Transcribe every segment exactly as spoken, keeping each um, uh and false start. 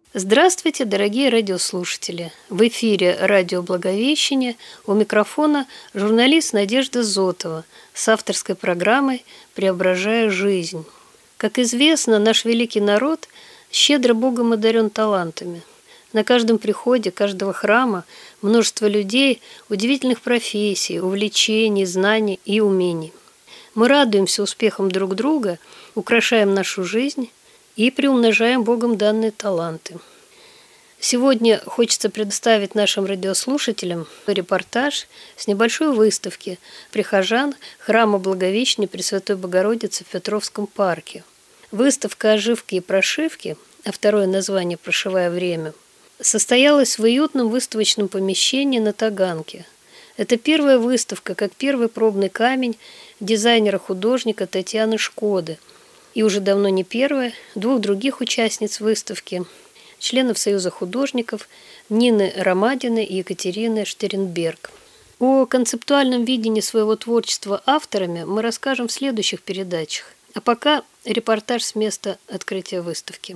Здравствуйте, дорогие радиослушатели! В эфире радио «Благовещение», у микрофона журналист Надежда Зотова с авторской программой «Преображая жизнь». Как известно, наш великий народ щедро Богом одарен талантами. На каждом приходе каждого храма множество людей, удивительных профессий, увлечений, знаний и умений. Мы радуемся успехам друг друга, украшаем нашу жизнь и приумножаем Богом данные таланты. Сегодня хочется предоставить нашим радиослушателям репортаж с небольшой выставки прихожан храма Благовещения Пресвятой Богородицы в Петровском парке. Выставка оживки и прошивки, а второе название «Прошивая время», состоялась в уютном выставочном помещении на Таганке. Это первая выставка, как первый пробный камень дизайнера-художника Татьяны Шкоды. И уже давно не первая, двух других участниц выставки, членов Союза художников Нины Ромадиной и Екатерины Штернберг. О концептуальном видении своего творчества авторами мы расскажем в следующих передачах. А пока репортаж с места открытия выставки.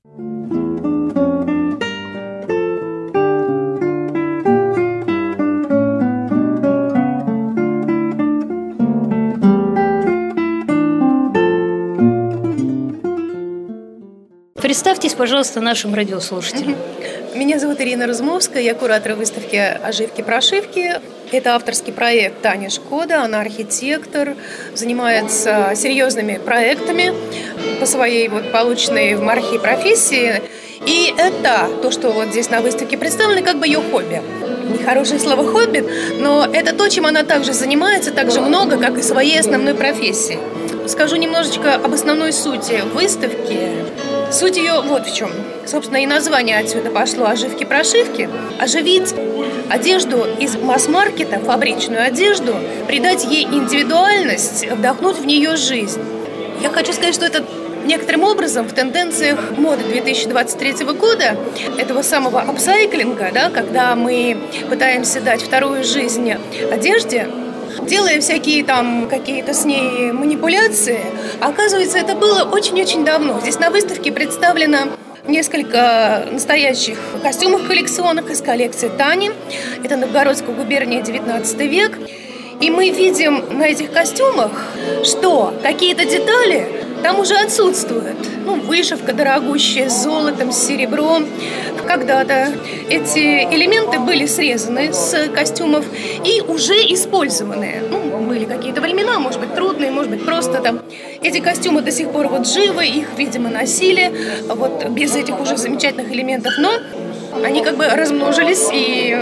Представьтесь, пожалуйста, нашим радиослушателям. Меня зовут Ирина Разумовская, я куратор выставки «Оживки-прошивки». Это авторский проект Тани Шкода, она архитектор, занимается серьезными проектами по своей вот полученной в МАРХе профессии. И это то, что вот здесь на выставке представлено, как бы ее хобби. Нехорошее слово «хобби», но это то, чем она также занимается, так же много, как и своей основной профессии. Скажу немножечко об основной сути выставки. Суть ее вот в чем. Собственно, и название отсюда пошло «Оживки-прошивки». Оживить одежду из масс-маркета, фабричную одежду, придать ей индивидуальность, вдохнуть в нее жизнь. Я хочу сказать, что это некоторым образом в тенденциях моды две тысячи двадцать третьего года, этого самого апсайклинга, да, когда мы пытаемся дать вторую жизнь одежде, делая всякие там какие-то с ней манипуляции. Оказывается, это было очень-очень давно. Здесь на выставке представлено несколько настоящих костюмов коллекционных из коллекции Тани. Это Новгородская губерния, девятнадцатый век. И мы видим на этих костюмах, что какие-то детали там уже отсутствуют. Ну, вышивка дорогущая с золотом, с серебром. Когда-то эти элементы были срезаны с костюмов и уже использованы. Ну, были какие-то времена, может быть, трудные, может быть, просто там. Эти костюмы до сих пор вот живы, их, видимо, носили вот без этих уже замечательных элементов, но они как бы размножились, и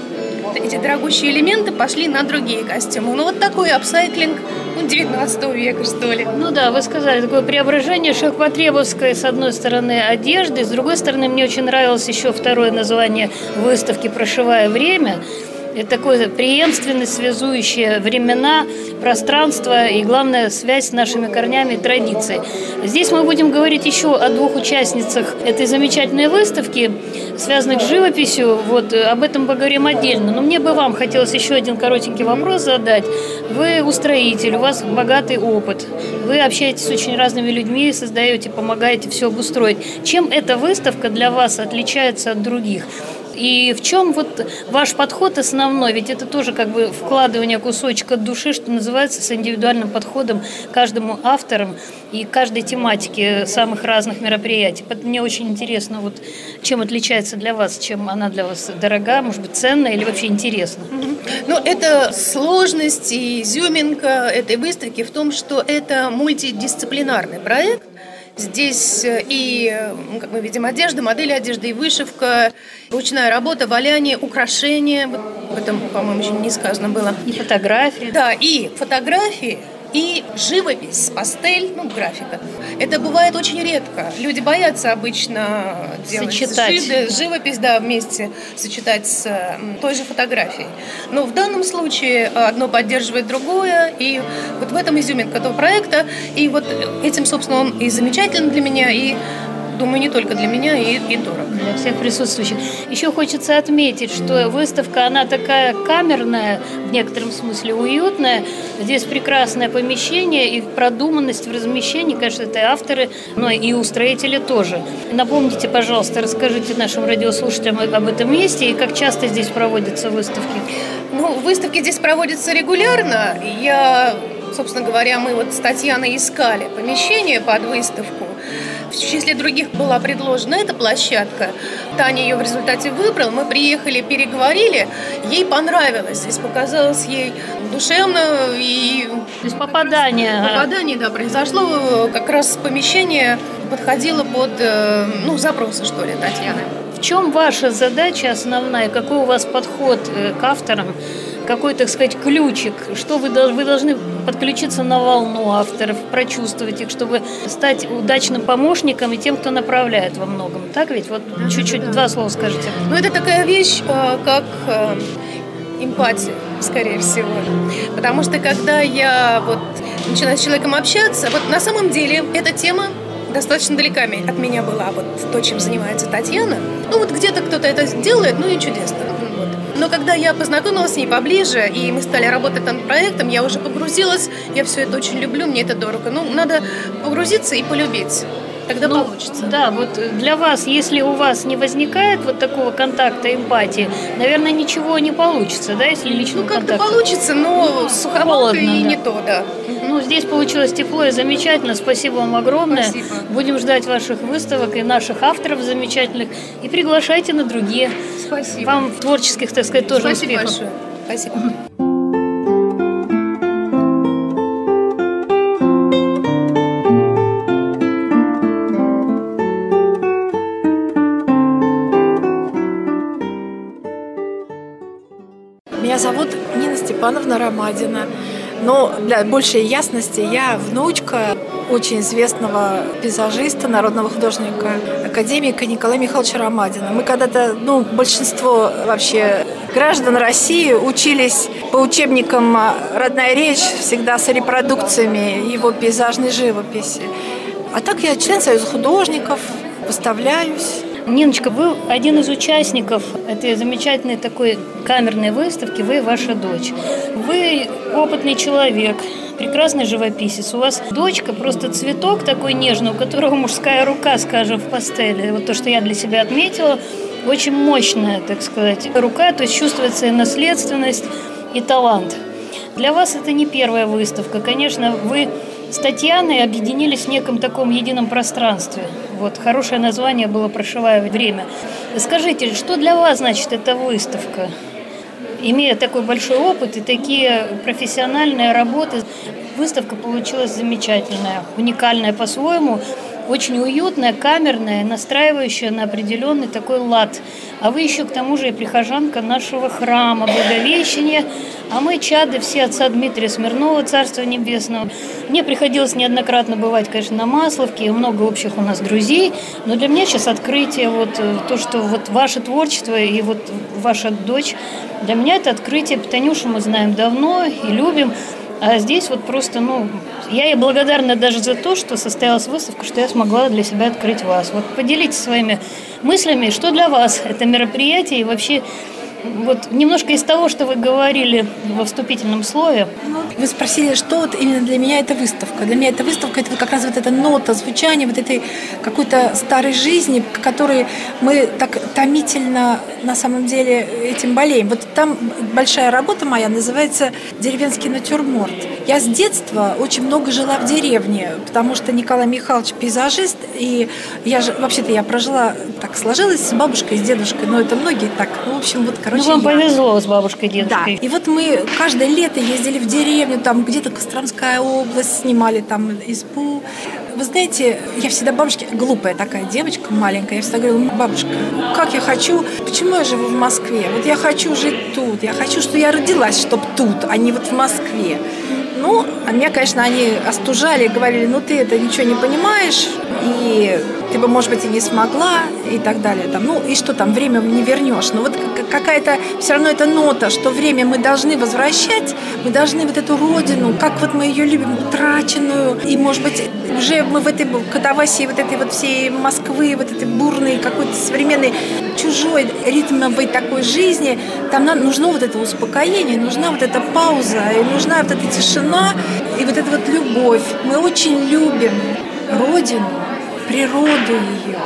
эти дорогущие элементы пошли на другие костюмы. Ну, вот такой апсайклинг ну, девятнадцатого века, что ли. Ну да, вы сказали, такое преображение широкоpotrебовской, с одной стороны, одежды, с другой стороны, мне очень нравилось еще второе название выставки «Прошивая время». Это такое преемственность, связующее времена, пространство и, главное, связь с нашими корнями и традицией. Здесь мы будем говорить еще о двух участницах этой замечательной выставки, связанных с живописью. Вот об этом поговорим отдельно. Но мне бы вам хотелось еще один коротенький вопрос задать. Вы устроитель, у вас богатый опыт. Вы общаетесь с очень разными людьми, создаете, помогаете все обустроить. Чем эта выставка для вас отличается от других? И в чем вот ваш подход основной? Ведь это тоже как бы вкладывание кусочка души, что называется, с индивидуальным подходом каждому авторам и каждой тематике самых разных мероприятий. Мне очень интересно, вот чем отличается для вас, чем она для вас дорога, может быть, ценна или вообще интересна? Ну, это сложность и изюминка этой выставки в том, что это мультидисциплинарный проект. Здесь и, как мы видим, одежда, модели одежды и вышивка, ручная работа, валяние, украшения. Вот об этом, по-моему, еще не сказано было. И фотографии. Да, и фотографии, и живопись, пастель, ну, графика. Это бывает очень редко. Люди боятся обычно делать сочетать. Жи- живопись, да, вместе сочетать с той же фотографией. Но в данном случае одно поддерживает другое, и вот в этом изюминка этого проекта. И вот этим, собственно, он и замечателен для меня, и думаю, не только для меня, и, и дорог. Для всех присутствующих. Еще хочется отметить, что выставка, она такая камерная, в некотором смысле уютная. Здесь прекрасное помещение и продуманность в размещении, конечно, это и авторы, но и устроители тоже. Напомните, пожалуйста, расскажите нашим радиослушателям об этом месте и как часто здесь проводятся выставки. Ну, выставки здесь проводятся регулярно. Я, собственно говоря, мы вот с Татьяной искали помещение под выставку. В числе других была предложена эта площадка. Таня ее в результате выбрала. Мы приехали, переговорили. Ей понравилось. Здесь показалось ей душевно. И... То есть попадание. Попадание, да, произошло. Как раз помещение подходило под, ну, запросы, что ли, Татьяны. В чем ваша задача основная? Какой у вас подход к авторам? Какой, так сказать, ключик? Что вы, вы должны подключиться на волну авторов, прочувствовать их, чтобы стать удачным помощником и тем, кто направляет во многом. Так ведь? Вот да, чуть-чуть, да, два слова скажите. Ну, это такая вещь, как эмпатия, скорее всего. Потому что, когда я вот начинаю с человеком общаться, вот на самом деле эта тема достаточно далека от меня была, вот то, чем занимается Татьяна. Ну, вот где-то кто-то это делает, ну и чудесно. Вот. Но когда я познакомилась с ней поближе, и мы стали работать над проектом, я уже погрузилась, я все это очень люблю, мне это дорого. Ну, надо погрузиться и полюбить. Тогда ну, получится. Да, вот для вас, если у вас не возникает вот такого контакта, эмпатии, наверное, ничего не получится, да, если личного ну, как-то контакта? получится, но суховато и да. не то, да. Ну, здесь получилось тепло и замечательно. Спасибо вам огромное. Спасибо. Будем ждать ваших выставок и наших авторов замечательных. И приглашайте на другие. Спасибо. Вам творческих, так сказать, тоже Спасибо успехов. большое. Спасибо. Меня зовут Нина Степановна Ромадина, но для большей ясности я внучка очень известного пейзажиста, народного художника, академика Николая Михайловича Ромадина. Мы когда-то, ну, большинство вообще граждан России учились по учебникам «Родная речь», всегда с репродукциями его пейзажной живописи. А так я член Союза художников, выставляюсь. Ниночка, вы один из участников этой замечательной такой камерной выставки, вы и ваша дочь. Вы опытный человек, прекрасный живописец. У вас дочка просто цветок такой нежный, у которого мужская рука, скажем, в пастели. Вот то, что я для себя отметила, очень мощная, так сказать, рука, то есть чувствуется и наследственность, и талант. Для вас это не первая выставка. Конечно, вы с Татьяной объединились в неком таком едином пространстве. Вот, хорошее название было «Прошивая время». Скажите, что для вас значит эта выставка? Имея такой большой опыт и такие профессиональные работы, выставка получилась замечательная, уникальная по-своему, очень уютная, камерная, настраивающая на определенный такой лад. А вы еще к тому же и прихожанка нашего храма Благовещения, а мы чады все отца Дмитрия Смирнова, Царства Небесного. Мне приходилось неоднократно бывать, конечно, на Масловке, много общих у нас друзей, но для меня сейчас открытие, вот то, что вот ваше творчество и вот ваша дочь, для меня это открытие. Танюшу мы знаем давно и любим. А здесь вот просто, ну, я ей благодарна даже за то, что состоялась выставка, что я смогла для себя открыть вас. Вот поделитесь своими мыслями, что для вас это мероприятие и вообще вот немножко из того, что вы говорили во вступительном слове. Вы спросили, что вот именно для меня эта выставка. Для меня эта выставка – это как раз вот эта нота звучания вот этой какой-то старой жизни, которой мы так томительно на самом деле этим болеем. Вот там большая работа моя называется «Деревенский натюрморт». Я с детства очень много жила в деревне, потому что Николай Михайлович пейзажист, и я же, вообще-то я прожила, так сложилось, с бабушкой, с дедушкой, но это многие так, ну, в общем, вот, короче, ну, вам я. повезло с бабушкой, дедушкой. Да, и вот мы каждое лето ездили в деревню, там где-то Костромская область, снимали там избу. Вы знаете, я всегда бабушке, глупая такая девочка маленькая, я всегда говорила: бабушка, как я хочу, почему я живу в Москве? Вот я хочу жить тут, я хочу, что я родилась, чтобы тут, а не вот в Москве. Ну, а меня, конечно, они остужали, говорили: ну ты это ничего не понимаешь, и ты бы, может быть, и не смогла, и так далее. Там, ну, и что там, время не вернешь. Но вот какая-то все равно эта нота, что время мы должны возвращать, мы должны вот эту родину, как вот мы ее любим, утраченную, и, может быть, уже мы в этой катавасии вот этой вот всей Москвы, вот этой бурной какой-то современной чужой ритмовой такой жизни, там нам нужно вот это успокоение, нужна вот эта пауза, и нужна вот эта тишина, и вот эта вот любовь. Мы очень любим родину, природу ее.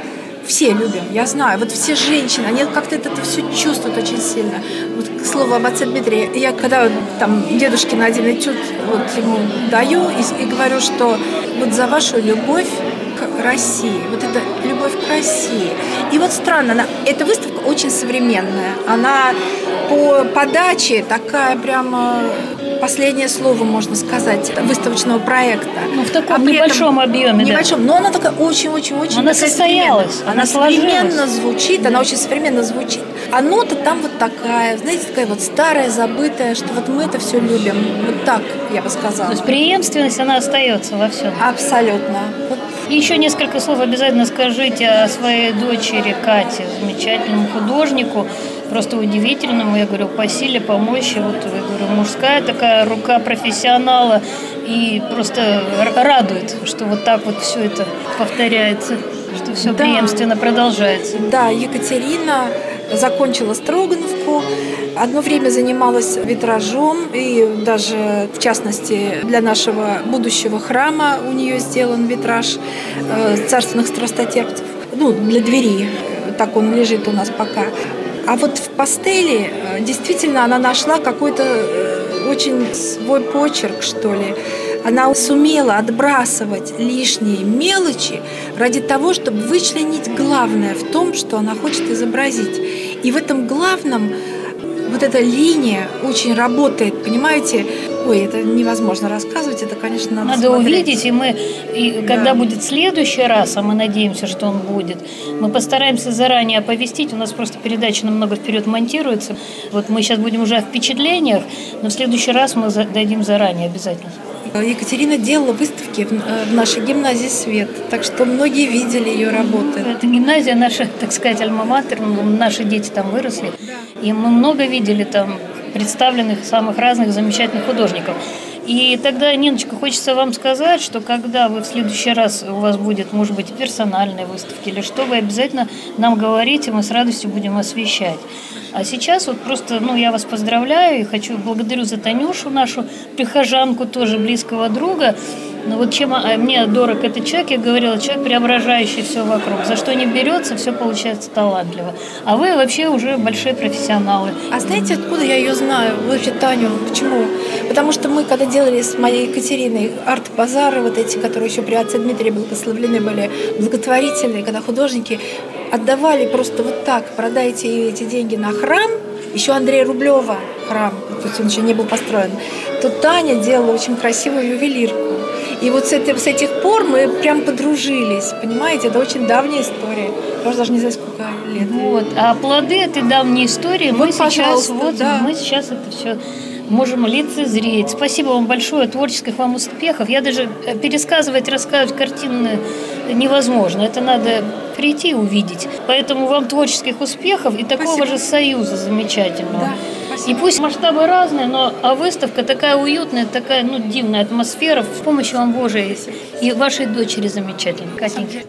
Все любим, я знаю. Вот все женщины, они как-то это, это все чувствуют очень сильно. Вот к слову об отце Дмитрии. Я когда там дедушке на один этюд вот ему даю и, и говорю, что вот за вашу любовь к России, вот эта любовь к России. И вот странно, она, эта выставка очень современная. Она по подаче такая прямо... Последнее слово, можно сказать, выставочного проекта. Ну, в таком а небольшом объеме, небольшом, да. Но она такая очень-очень-очень... Она состоялась. Она, она современно звучит, да. Она очень современно звучит. А нота там вот такая, знаете, такая вот старая, забытая, что вот мы это все любим. Вот так, я бы сказала. То есть преемственность, она остается во всем. Абсолютно. Вот. И еще несколько слов обязательно скажите о своей дочери Кате, замечательному художнику, просто удивительному, я говорю, по силе, по мощи, вот, я говорю, мужская такая рука профессионала, и просто радует, что вот так вот все это повторяется, что все да. преемственно продолжается. Да, Екатерина закончила Строгановку, одно время занималась витражом, и даже, в частности, для нашего будущего храма у нее сделан витраж царственных страстотерпцев, ну, для двери, так он лежит у нас пока. А вот в пастели действительно она нашла какой-то очень свой почерк, что ли. Она сумела отбрасывать лишние мелочи ради того, чтобы вычленить главное в том, что она хочет изобразить. И в этом главном вот эта линия очень работает, понимаете? Ой, это невозможно рассказывать, это, конечно, надо Надо смотреть. увидеть, и мы, и да. когда будет следующий раз, а мы надеемся, что он будет, мы постараемся заранее оповестить, у нас просто передача намного вперед монтируется. Вот мы сейчас будем уже о впечатлениях, но в следующий раз мы дадим заранее обязательно. Екатерина делала выставки в нашей гимназии «Свет», так что многие видели ее работы. Это гимназия наша, так сказать, альма-матер, наши дети там выросли, да. и мы много видели там представленных самых разных замечательных художников. И тогда, Ниночка, хочется вам сказать, что когда вы в следующий раз, у вас будет, может быть, персональная выставка или что, вы обязательно нам говорите, мы с радостью будем освещать. А сейчас вот просто, ну, я вас поздравляю и хочу, благодарю за Танюшу, нашу прихожанку, тоже близкого друга. Но вот чем мне дорог этот человек, я говорила, человек, преображающий все вокруг. За что не берется, все получается талантливо. А вы вообще уже большие профессионалы. А знаете, откуда я ее знаю? Вообще Таню. Почему? Потому что мы, когда делали с моей Екатериной арт-базары, вот эти, которые еще при отце Дмитрии благословлены были, благотворительные, когда художники отдавали просто вот так, продайте эти деньги на храм, еще Андрея Рублева храм, то есть он еще не был построен, то Таня делала очень красивую ювелирку. И вот с, этим, с этих пор мы прям подружились, понимаете? Это очень давняя история. Я уже даже не знаю, сколько лет. Вот. А плоды этой давней истории вот, мы сейчас, вот, да. мы сейчас это все можем лицезреть. Спасибо вам большое, творческих вам успехов. Я даже пересказывать, рассказывать картины невозможно. Это надо прийти и увидеть. Поэтому вам творческих успехов и такого Спасибо. Же союза замечательного. Да. И пусть масштабы разные, но а выставка такая уютная, такая, ну, дивная атмосфера. С помощью вам Божией и вашей дочери замечательной, Катеньки.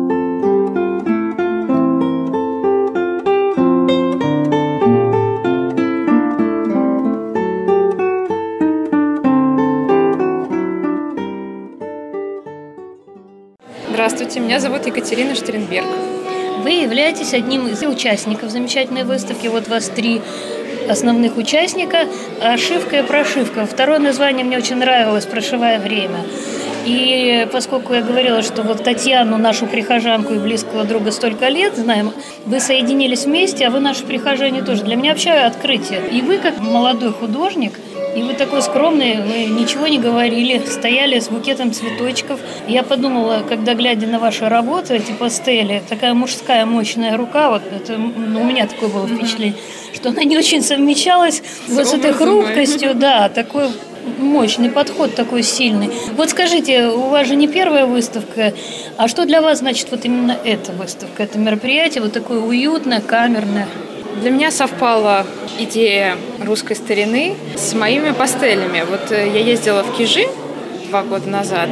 Здравствуйте, меня зовут Екатерина Штернберг. Вы являетесь одним из участников замечательной выставки. Вот вас три основных участника. Ошивка и прошивка. Второе название мне очень нравилось «Прошивая время». И поскольку я говорила, что вот Татьяну, нашу прихожанку и близкого друга столько лет знаем, вы соединились вместе, а вы наши прихожане тоже. Для меня вообще открытие. И вы, как молодой художник, и вы такой скромный, вы ничего не говорили, стояли с букетом цветочков. Я подумала, когда глядя на ваши работы, эти пастели, такая мужская мощная рука, вот это, ну, у меня такое было впечатление, что она не очень совмещалась вот с этой хрупкостью, да, такой мощный подход, такой сильный. Вот скажите, у вас же не первая выставка, а что для вас значит вот именно эта выставка, это мероприятие, вот такое уютное, камерное? Для меня совпала идея русской старины с моими пастелями. Вот я ездила в Кижи два года назад,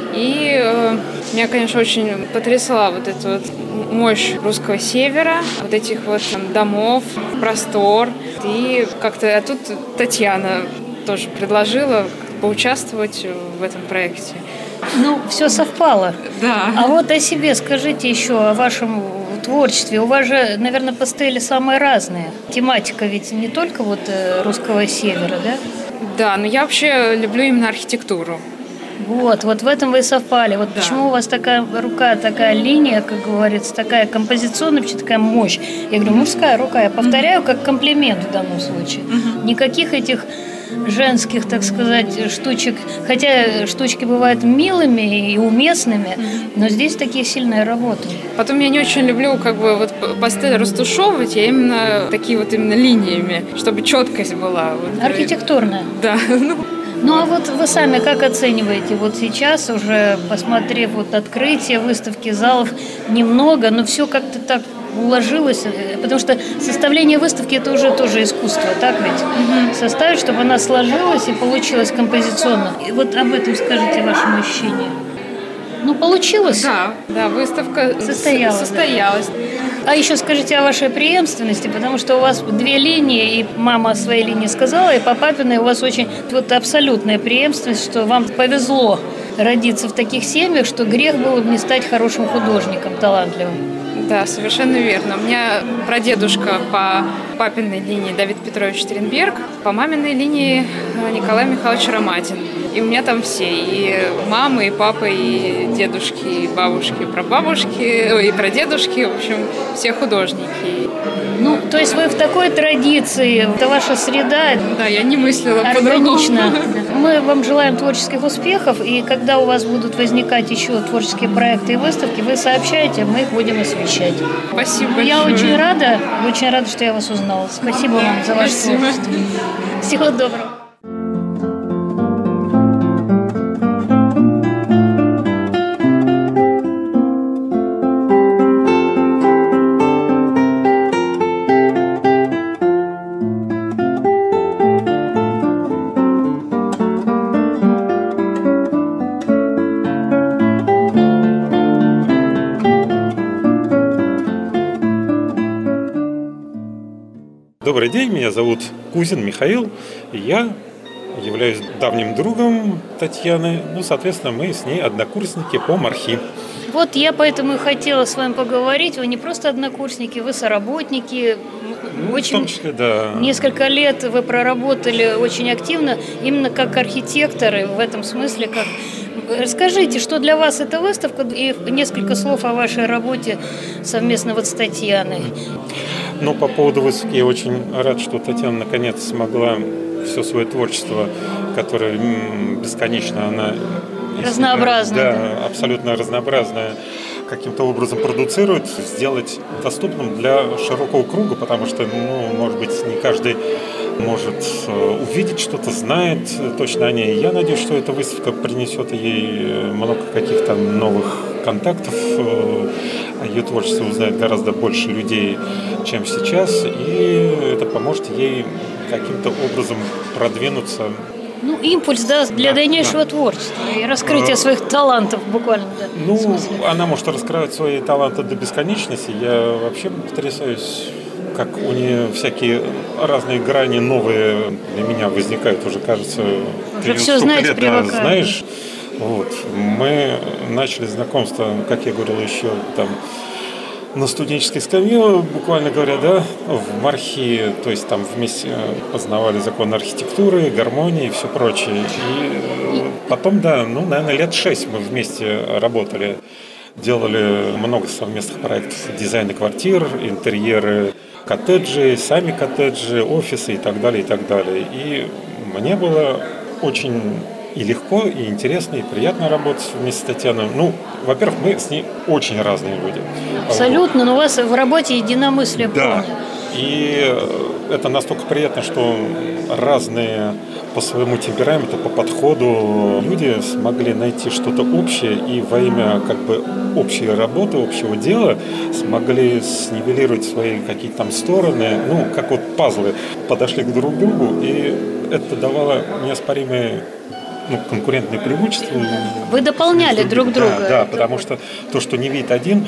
и э, меня, конечно, очень потрясла вот эта вот мощь русского севера, вот этих вот там, домов, простор. И как-то, а тут Татьяна тоже предложила поучаствовать в этом проекте. Ну, все совпало. Да. А вот о себе скажите еще, о вашем творчестве. У вас же, наверное, пастели самые разные. Тематика ведь не только вот русского севера, да? Да, но я вообще люблю именно архитектуру. Вот, вот в этом вы и совпали. Вот да. Почему у вас такая рука, такая линия, как говорится, такая композиционная, вообще такая мощь. Я говорю, мужская рука. Я повторяю, как комплимент в данном случае. Угу. Никаких этих женских, так сказать, штучек. Хотя штучки бывают милыми и уместными, но здесь такие сильные работы. Потом я не очень люблю как бы вот пастель растушевывать, я именно такие вот именно линиями, чтобы четкость была. Вот. Архитектурная. Да. Ну а вот вы сами как оцениваете? Вот сейчас уже, посмотрев вот открытие выставки, залов немного, но все как-то так уложилось, потому что составление выставки – это уже тоже искусство, так ведь? Угу. Составить, чтобы она сложилась и получилась композиционно. И вот об этом скажите вашим ощущениям. Ну, получилось? Да, да, выставка состоялась. состоялась. А еще скажите о вашей преемственности, потому что у вас две линии, и мама о своей линии сказала, и по папиной у вас очень вот абсолютная преемственность, что вам повезло родиться в таких семьях, что грех было бы не стать хорошим художником, талантливым. Да, совершенно верно. У меня прадедушка по папиной линии Давид Петрович Штернберг, по маминой линии Николай Михайлович Роматин. И у меня там все, и мама, и папа, и дедушки, и бабушки, и прабабушки, и прадедушки, в общем, все художники. Ну, то есть вы в такой традиции, это ваша среда. Да, я не мыслила органично. Мы вам желаем творческих успехов, и когда у вас будут возникать еще творческие проекты и выставки, вы сообщаете, мы их будем освещать. Спасибо Я большое. очень рада, очень рада, что я вас узнала. Спасибо вам за ваше Спасибо. творчество. Всего доброго. Добрый день, меня зовут Кузин Михаил, и я являюсь давним другом Татьяны. Ну, соответственно, мы с ней однокурсники по мархи. Вот я поэтому и хотела с вами поговорить. Вы не просто однокурсники, вы соработники. Ну, очень, в том числе, да. Несколько лет вы проработали очень активно, именно как архитекторы, в этом смысле, как... Расскажите, что для вас эта выставка, и несколько слов о вашей работе совместно вот с Татьяной. Ну, по поводу выставки я очень рад, что Татьяна наконец смогла все свое творчество, которое бесконечно, она... Разнообразное. Да, да, абсолютно разнообразное, каким-то образом продуцирует, сделать доступным для широкого круга, потому что, ну, может быть, не каждый может увидеть что-то, знает точно о ней. Я надеюсь, что эта выставка принесет ей много каких-то новых контактов, о ее творчестве узнает гораздо больше людей, чем сейчас, и это поможет ей каким-то образом продвинуться. Ну, импульс, да, для да, дальнейшего да. творчества и раскрытия своих талантов буквально, да. Ну, она может раскрывать свои таланты до бесконечности. Я вообще потрясаюсь, как у нее всякие разные грани новые для меня возникают, уже, кажется, уже все знаете, лет, привыкаю. Да, знаешь. Вот. Мы начали знакомство, как я говорил, еще там на студенческой скамье, буквально говоря, да, в мархи, то есть там вместе познавали закон архитектуры, гармонии и все прочее. И потом, да, ну, наверное, лет шесть мы вместе работали, делали много совместных проектов, дизайны квартир, интерьеры, коттеджи, сами коттеджи, офисы и так далее, и так далее. И мне было очень и легко, и интересно, и приятно работать вместе с Татьяной. Ну, во-первых, мы с ней очень разные люди. Абсолютно, но у вас в работе единомыслие да. полное. И это настолько приятно, что разные по своему темпераменту, по подходу люди смогли найти что-то общее и во имя как бы общей работы, общего дела смогли снивелировать свои какие-то там стороны, ну, как вот пазлы, подошли к друг другу, и это давало неоспоримые ну, конкурентные преимущества. Вы дополняли друг друга. Да, да, потому что то, что не видит один,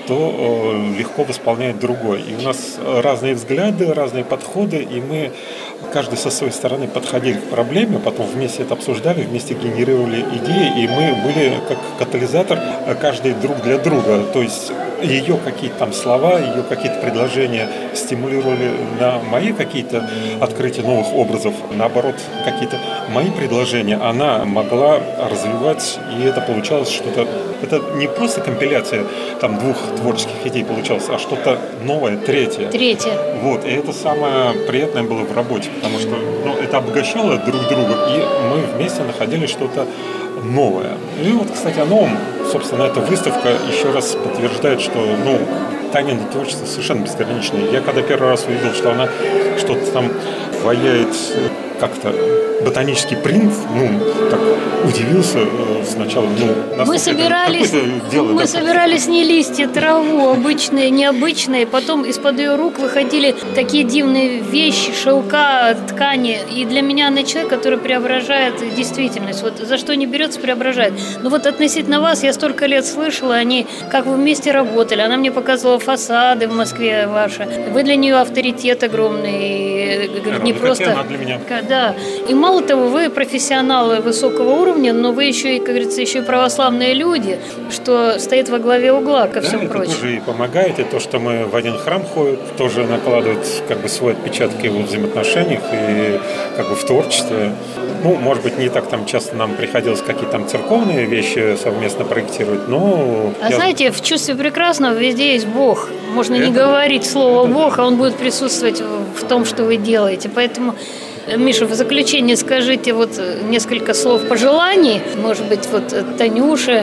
то э, легко восполняет другой. И у нас разные взгляды, разные подходы, и мы каждый со своей стороны подходили к проблеме, потом вместе это обсуждали, вместе генерировали идеи, и мы были как катализатор каждый друг для друга. То есть ее какие-то там слова, ее какие-то предложения стимулировали на мои какие-то открытия новых образов, наоборот, какие-то мои предложения она могла развивать, и это получалось что-то, это не просто компиляция там двух творческих идей получалось, а что-то новое, третье. Третье. Вот, и это самое приятное было в работе, потому что ну, это обогащало друг друга, и мы вместе находили что-то новое. И вот, кстати, о новом, собственно, эта выставка еще раз подтверждает, что, ну, Танина творчество совершенно безграничное. Я когда первый раз увидел, что она что-то там ваяет как-то ботанический принт, ну, так удивился сначала. Ну, мы собирались, дело, мы да? собирались не листья, траву, обычные, необычные. Потом из-под ее рук выходили такие дивные вещи, шелка, ткани. И для меня она человек, который преображает действительность. Вот за что не берется, преображает. Но вот относительно вас я столько лет слышала, они, как вы вместе работали. Она мне показывала фасады в Москве ваши. Вы для нее авторитет огромный. Да, не просто... Она для меня. Да. И мало того, вы профессионалы высокого уровня, но вы еще и, как говорится, еще и православные люди, что стоит во главе угла ко всем да, прочим. Это тоже и помогает, и то, что мы в один храм ходим, тоже накладывает как бы свой отпечаток и в взаимоотношениях, и как бы в творчестве. Ну, может быть, не так там часто нам приходилось какие-то там церковные вещи совместно проектировать, но... А я... знаете, в чувстве прекрасного везде есть Бог. Можно это... не говорить слово «Бог», а Он будет присутствовать в том, что вы делаете. Поэтому... Миша, в заключение скажите вот несколько слов пожеланий, может быть, вот Танюше.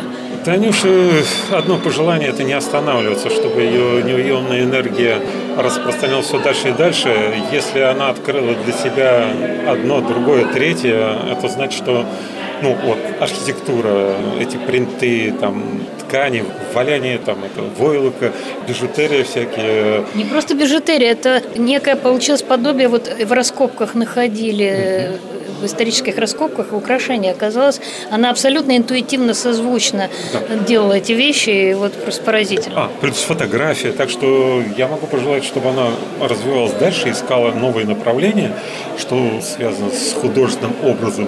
Танюше одно пожелание – это не останавливаться, чтобы ее неуемная энергия распространялась все дальше и дальше. Если она открыла для себя одно, другое, третье, это значит, что ну, вот, архитектура, эти принты, там, ткани, валяние, там, это войлока, бижутерия всякие. Не просто бижутерия, это некое получилось подобие, вот в раскопках находили, mm-hmm. в исторических раскопках украшения. Оказалось, она абсолютно интуитивно, созвучно да. делала эти вещи, и вот просто поразительно. А, плюс фотография, так что я могу пожелать, чтобы она развивалась дальше, искала новые направления, что связано с художественным образом,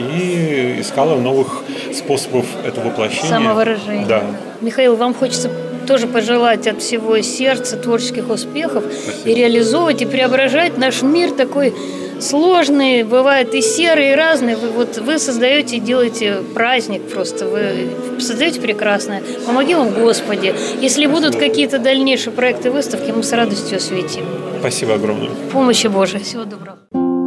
и искала новых способов этого воплощения. Самовыражения. Да. Михаил, вам хочется тоже пожелать от всего сердца творческих успехов. Спасибо. И реализовывать, и преображать наш мир такой сложный, бывает и серый, и разный. Вы, вот, вы создаете и делаете праздник просто. Вы создаете прекрасное. Помоги вам, Господи. Если Спасибо. Будут какие-то дальнейшие проекты выставки, мы с радостью осветим. Спасибо огромное. Помощи Божией. Всего доброго.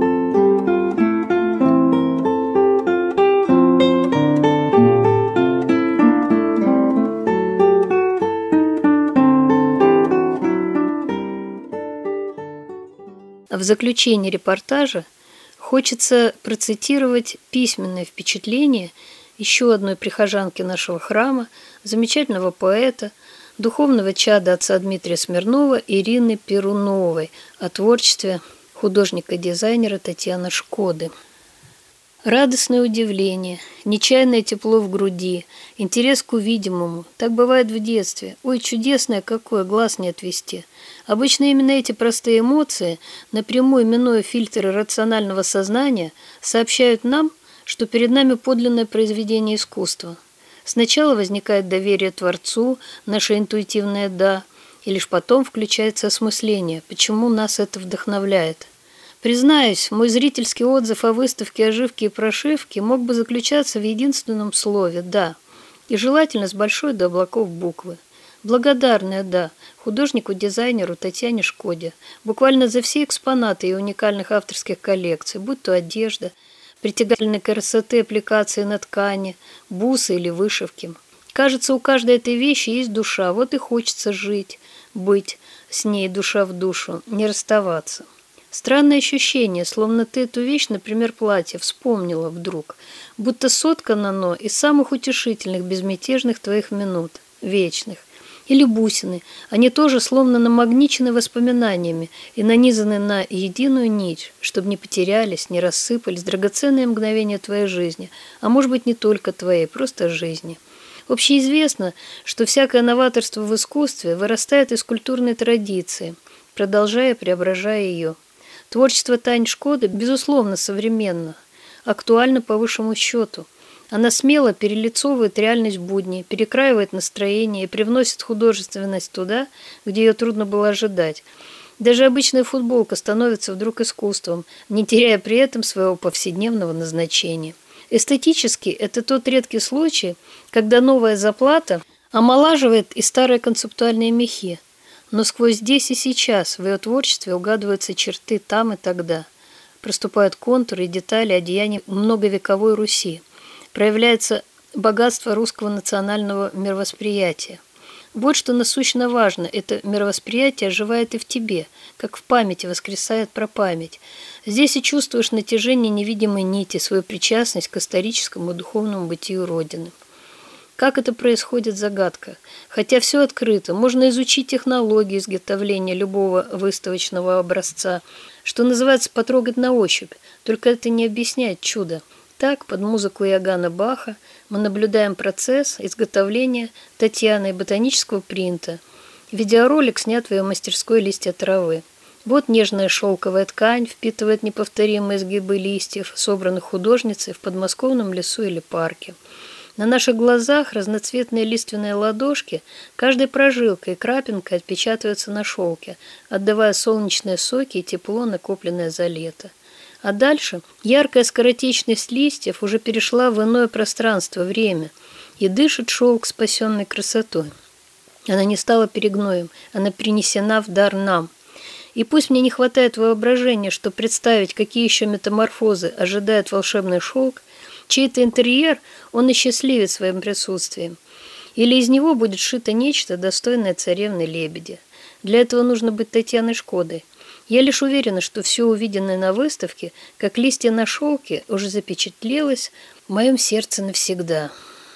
В заключении репортажа хочется процитировать письменное впечатление еще одной прихожанки нашего храма, замечательного поэта, духовного чада отца Дмитрия Смирнова Ирины Перуновой о творчестве художника-дизайнера Татьяны Шкоды. Радостное удивление, нечаянное тепло в груди, интерес к увидимому. Так бывает в детстве. Ой, чудесное какое, глаз не отвести. Обычно именно эти простые эмоции, напрямую минуя фильтры рационального сознания, сообщают нам, что перед нами подлинное произведение искусства. Сначала возникает доверие Творцу, наше интуитивное «да», и лишь потом включается осмысление, почему нас это вдохновляет. Признаюсь, мой зрительский отзыв о выставке оживки и прошивки мог бы заключаться в единственном слове «да», и желательно с большой до облаков буквы. Благодарная «да» художнику-дизайнеру Татьяне Шкоде буквально за все экспонаты и уникальных авторских коллекций, будь то одежда, притягательной красоты аппликации на ткани, бусы или вышивки. Кажется, у каждой этой вещи есть душа, вот и хочется жить, быть с ней душа в душу, не расставаться. Странное ощущение, словно ты эту вещь, например, платье, вспомнила вдруг, будто соткано оно из самых утешительных, безмятежных твоих минут, вечных. Или бусины, они тоже словно намагничены воспоминаниями и нанизаны на единую нить, чтобы не потерялись, не рассыпались драгоценные мгновения твоей жизни, а может быть не только твоей, просто жизни. Общеизвестно, что всякое новаторство в искусстве вырастает из культурной традиции, продолжая и преображая ее. Творчество Тани Шкоды, безусловно, современно, актуально по высшему счету. Она смело перелицовывает реальность будней, перекраивает настроение и привносит художественность туда, где ее трудно было ожидать. Даже обычная футболка становится вдруг искусством, не теряя при этом своего повседневного назначения. Эстетически это тот редкий случай, когда новая заплата омолаживает и старые концептуальные мехи. Но сквозь здесь и сейчас в ее творчестве угадываются черты там и тогда. Проступают контуры и детали одеяний многовековой Руси. Проявляется богатство русского национального мировосприятия. Вот что насущно важно, это мировосприятие оживает и в тебе, как в памяти воскресает про память. Здесь и чувствуешь натяжение невидимой нити, свою причастность к историческому и духовному бытию Родины. Как это происходит, загадка. Хотя все открыто, можно изучить технологии изготовления любого выставочного образца, что называется потрогать на ощупь, только это не объясняет чудо. Так, под музыку Иоганна Баха мы наблюдаем процесс изготовления Татьяной ботанического принта. Видеоролик снят в ее мастерской «Листья травы». Вот нежная шелковая ткань впитывает неповторимые изгибы листьев, собранных художницей в подмосковном лесу или парке. На наших глазах разноцветные лиственные ладошки, каждой прожилкой и крапинкой отпечатываются на шелке, отдавая солнечные соки и тепло, накопленное за лето. А дальше яркая скоротечность листьев уже перешла в иное пространство, время, и дышит шелк спасенной красотой. Она не стала перегноем, она принесена в дар нам. И пусть мне не хватает воображения, чтобы представить, какие еще метаморфозы ожидает волшебный шелк, чей-то интерьер он и счастливит своим присутствием. Или из него будет сшито нечто, достойное царевны-лебедя. Для этого нужно быть Татьяной Шкодой. Я лишь уверена, что все увиденное на выставке, как листья на шелке, уже запечатлелось в моем сердце навсегда.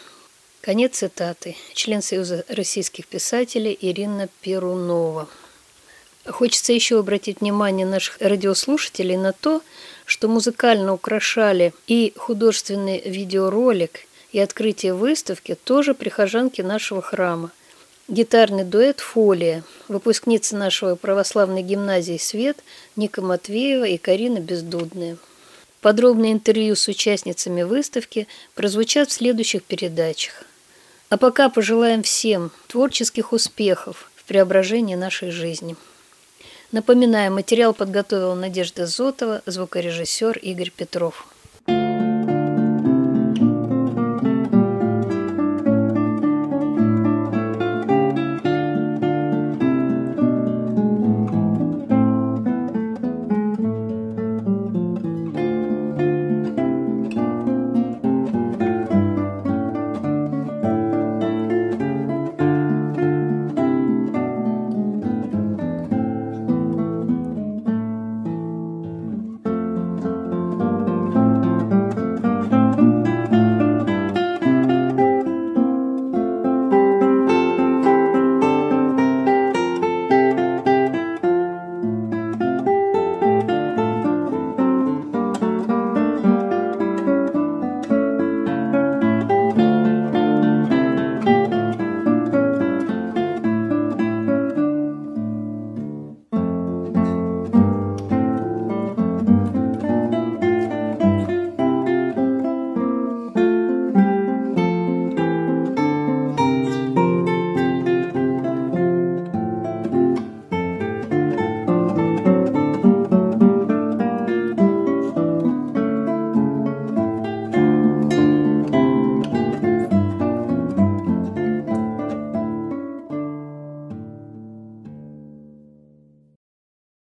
Конец цитаты. Член Союза российских писателей Ирина Перунова. Хочется еще обратить внимание наших радиослушателей на то, что музыкально украшали и художественный видеоролик, и открытие выставки тоже прихожанки нашего храма. Гитарный дуэт «Фолия», выпускницы нашего православной гимназии «Свет» Ника Матвеева и Карина Бездудная. Подробные интервью с участницами выставки прозвучат в следующих передачах. А пока пожелаем всем творческих успехов в преображении нашей жизни. Напоминаю, материал подготовила Надежда Зотова, звукорежиссер Игорь Петров.